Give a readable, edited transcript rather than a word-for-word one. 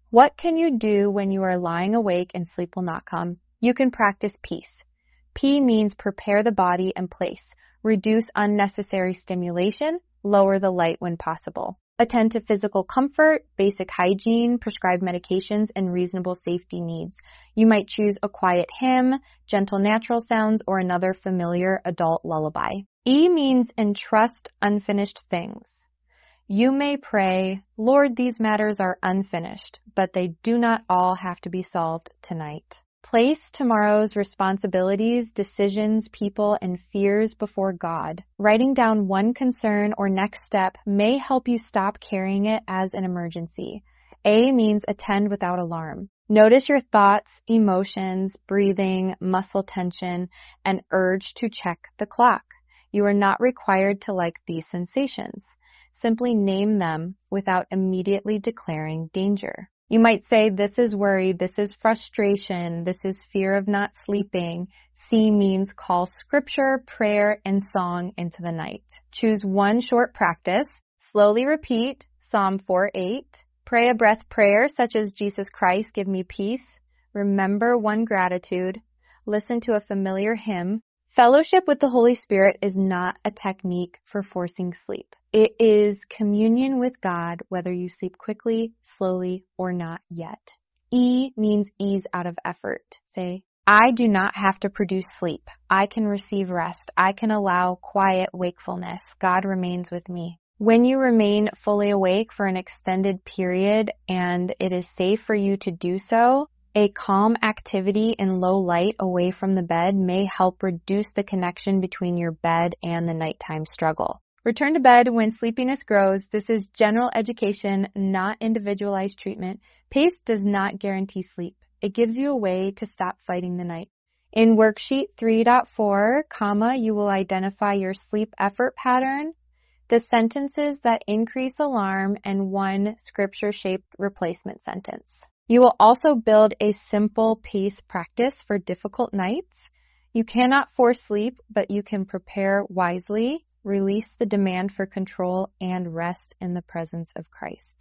What can you do when you are lying awake and sleep will not come? You can practice peace. P means prepare the body and place. Reduce unnecessary stimulation. Lower the light when possible. Attend to physical comfort, basic hygiene, prescribed medications, and reasonable safety needs. You might choose a quiet hymn, gentle natural sounds, or another familiar adult lullaby. E means entrust unfinished things. You may pray, Lord, ththese matters are unfinished, but they do not all have to be solved tonight. Place tomorrow's responsibilities, decisions, people, and fears before God. Writing down one concern or next step may help you stop carrying it as an emergency. A means attend without alarm. Notice your thoughts, emotions, breathing, muscle tension, and urge to check the clock. You are not required to like these sensations. Simply name them without immediately declaring danger. You might say, this is worry, this is frustration, this is fear of not sleeping. C means call scripture, prayer, and song into the night. Choose one short practice. Slowly repeat Psalm 4:8. Pray a breath prayer such as Jesus Christ, give me peace. Remember one gratitude. Listen to a familiar hymn. Fellowship with the Holy Spirit is not a technique for forcing sleep. It is communion with God, whether you sleep quickly, slowly, or not yet. E means ease out of effort. Say, I do not have to produce sleep. I can receive rest. I can allow quiet wakefulness. God remains with me. When you remain fully awake for an extended period and it is safe for you to do so, a calm activity in low light away from the bed may help reduce the connection between your bed and the nighttime struggle. Return to bed when sleepiness grows. This is general education, not individualized treatment. PACE does not guarantee sleep. It gives you a way to stop fighting the night. In worksheet 3.4, you will identify your sleep effort pattern, the sentences that increase alarm, and one scripture-shaped replacement sentence. You will also build a simple PACE practice for difficult nights. You cannot force sleep, but you can prepare wisely, release the demand for control, and rest in the presence of Christ.